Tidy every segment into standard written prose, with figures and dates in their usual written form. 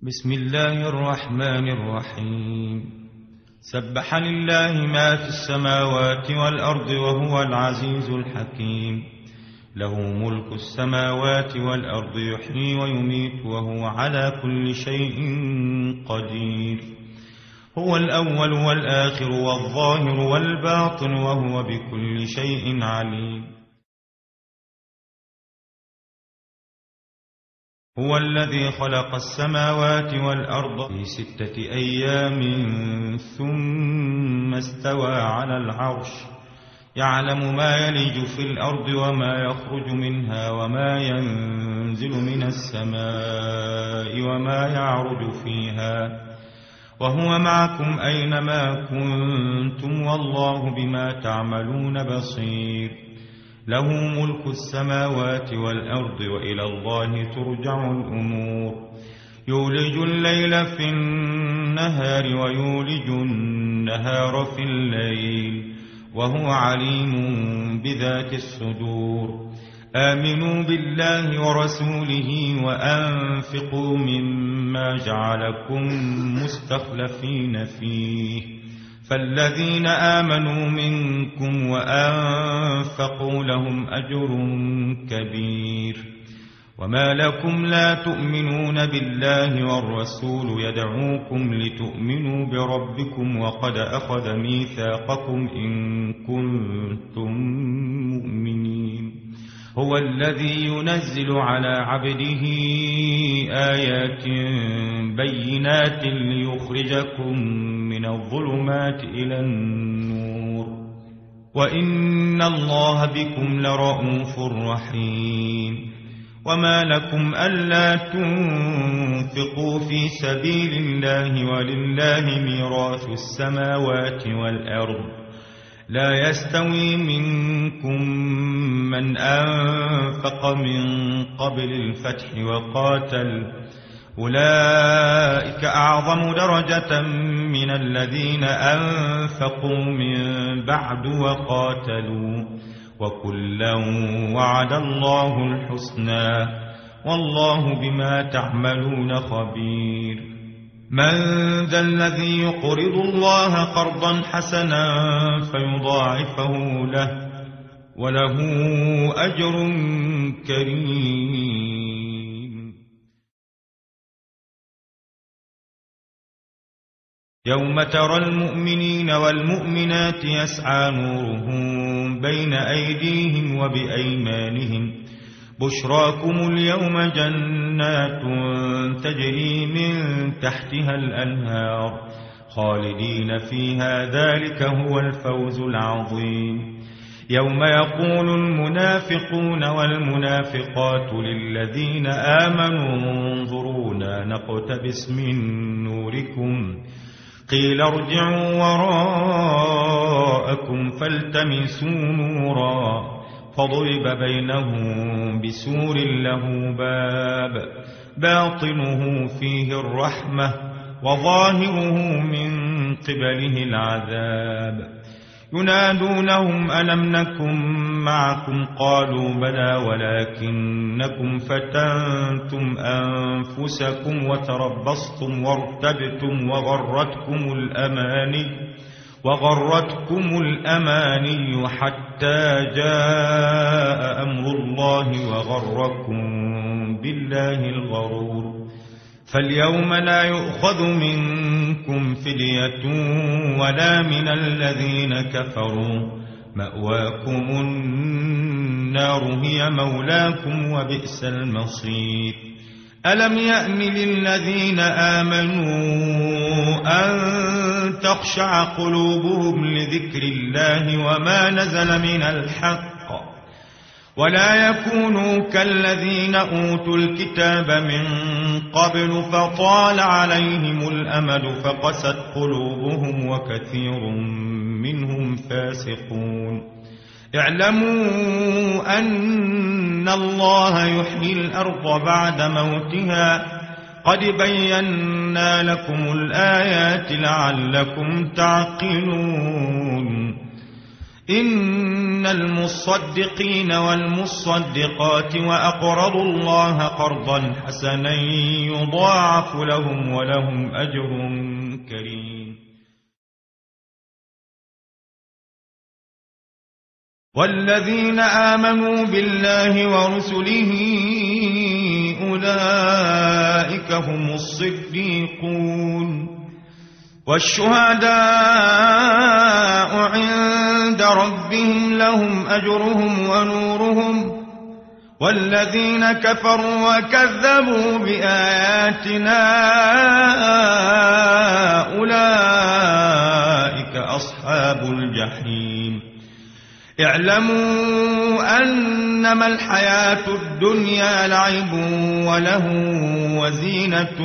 بسم الله الرحمن الرحيم. سبح لله ما في السماوات والأرض وهو العزيز الحكيم. له ملك السماوات والأرض يحيي ويميت وهو على كل شيء قدير. هو الأول والآخر والظاهر والباطن وهو بكل شيء عليم. هو الذي خلق السماوات والأرض في 6 أيام ثم استوى على العرش يعلم ما يلج في الأرض وما يخرج منها وما ينزل من السماء وما يعرج فيها وهو معكم أينما كنتم والله بما تعملون بصير. له ملك السماوات والأرض وإلى الله ترجع الأمور. يولج الليل في النهار ويولج النهار في الليل وهو عليم بذات الصدور. آمنوا بالله ورسوله وأنفقوا مما جعلكم مستخلفين فيه فالذين آمنوا منكم وأنفقوا لهم أجر كبير. وما لكم لا تؤمنون بالله والرسول يدعوكم لتؤمنوا بربكم وقد أخذ ميثاقكم إن كنتم مؤمنين. هو الذي ينزل على عبده آيات بينات ليخرجكم من الظلمات إلى النور وإن الله بكم لرءوف رحيم. وما لكم ألا تنفقوا في سبيل الله ولله ميراث السماوات والأرض لا يستوي منكم من أنفق من قبل الفتح وقاتل أولئك أعظم درجة من الذين أنفقوا من بعد وقاتلوا وكلا وعد الله الحسنى والله بما تعملون خبير. من ذا الذي يقرض الله قرضا حسنا فيضاعفه له وله أجر كريم. يوم ترى المؤمنين والمؤمنات يسعى نورهم بين أيديهم وبأيمانهم بشراكم اليوم جنات تجري من تحتها الأنهار خالدين فيها ذلك هو الفوز العظيم. يوم يقول المنافقون والمنافقات للذين آمنوا انظرونا نقتبس من نوركم قيل ارجعوا وراءكم فالتمسوا نورا فضرب بينهم بسور له باب باطنه فيه الرحمة وظاهره من قبله العذاب. ينادونهم ألم نكن معكم قالوا بلى ولكنكم فتنتم أنفسكم وتربصتم وارتبتم وغرتكم الأماني حتى جاء أمر الله وغركم بالله الغرور. فاليوم لا يؤخذ منكم فدية ولا من الذين كفروا مأواكم النار هي مولاكم وبئس المصير. ألم يأن للذين آمنوا أن تخشع قلوبهم لذكر الله وما نزل من الحق ولا يكونوا كالذين أوتوا الكتاب من قبل فطال عليهم الأمد فقست قلوبهم وكثير منهم فاسقون. اعلموا أن الله يحيي الأرض بعد موتها قد بينا لكم الآيات لعلكم تعقلون. إن المصدقين والمصدقات وأقرضوا الله قرضا حسنا يضاعف لهم ولهم أجر كريم. والذين آمنوا بالله ورسله أولئك هم الصديقون والشهداء عند ربهم لهم أجرهم ونورهم. والذين كفروا وكذبوا بآياتنا أولئك أصحاب الجحيم. اعلموا أنما الحياة الدنيا لعب وله وزينة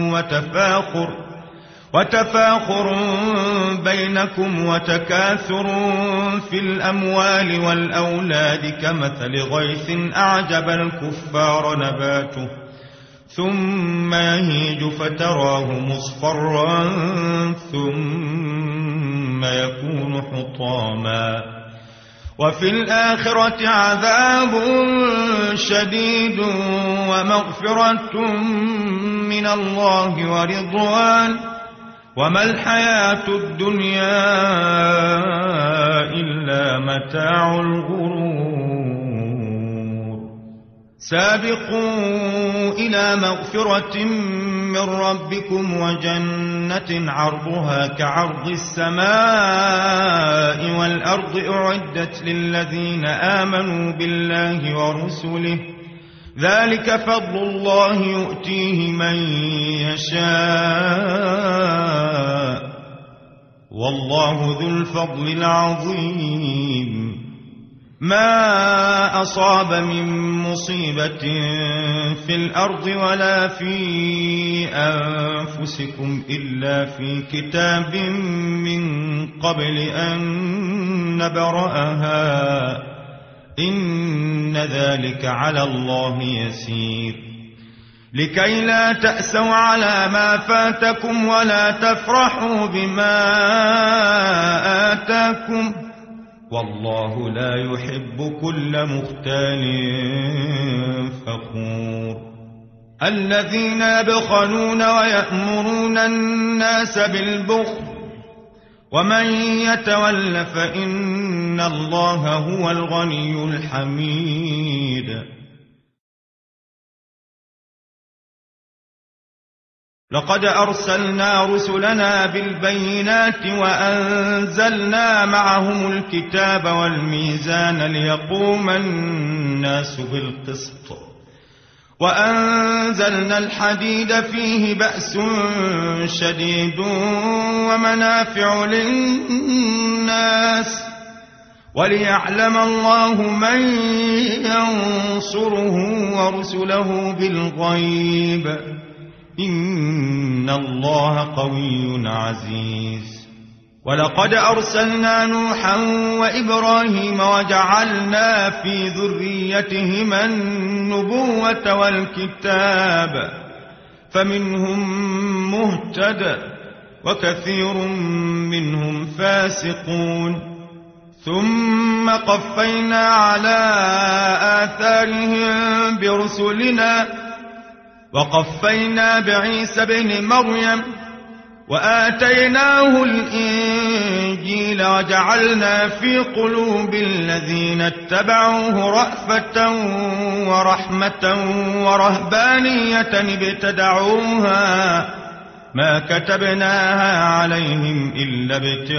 وتفاخر بينكم وتكاثر في الأموال والأولاد كمثل غيث أعجب الكفار نباته ثم يهيج فتراه مصفرا ثم يكون حطاما وفي الآخرة عذاب شديد ومغفرة من الله ورضوان وما الحياة الدنيا إلا متاع الغرور. سابقوا إلى مغفرة من ربكم وجنة عرضها كعرض السماء والأرض أعدت للذين آمنوا بالله ورسله ذلك فضل الله يؤتيه من يشاء والله ذو الفضل العظيم. ما أصاب من مصيبة في الأرض ولا في أنفسكم إلا في كتاب من قبل أن نبرأها إن ذلك على الله يسير. لكي لا تأسوا على ما فاتكم ولا تفرحوا بما آتاكم والله لا يحب كل مختال فخور. الذين يبخلون ويأمرون الناس بالبخل ومن يتول فإن الله هو الغني الحميد. لقد أرسلنا رسلنا بالبينات وأنزلنا معهم الكتاب والميزان ليقوم الناس بالقسط وأنزلنا الحديد فيه بأس شديد ومنافع للناس وليعلم الله من ينصره ورسله بالغيب إن الله قوي عزيز. ولقد أرسلنا نوحا وإبراهيم وجعلنا في ذريتهما النبوة والكتاب فمنهم مهتد وكثير منهم فاسقون. ثم قفينا على آثارهم برسلنا وقفينا بعيسى بن مريم وآتيناه الإنجيل وجعلنا في قلوب الذين اتبعوه رأفة ورحمة ورهبانية ابتدعوها ما كتبناها عليهم إلا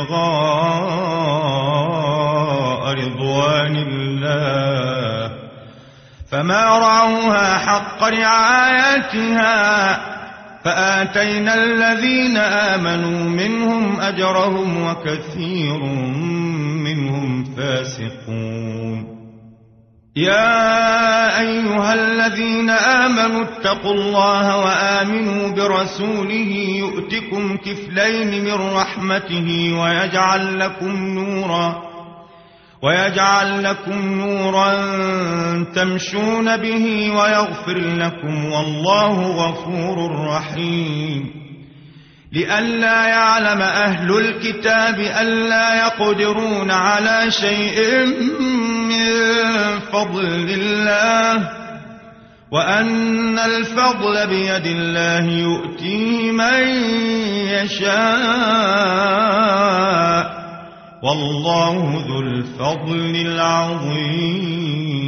ابتغاء رضوان الله فما رعوها حق رعايتها فآتينا الذين آمنوا منهم أجرهم وكثير منهم فاسقون. يا أيها الذين آمنوا اتقوا الله وآمنوا برسوله يؤتكم كفلين من رحمته ويجعل لكم نورا تمشون به ويغفر لكم والله غفور رحيم. لئلا يعلم أهل الكتاب ألا يقدرون على شيء من فضل الله وأن الفضل بيد الله يؤتيه من يشاء والله ذو الفضل العظيم.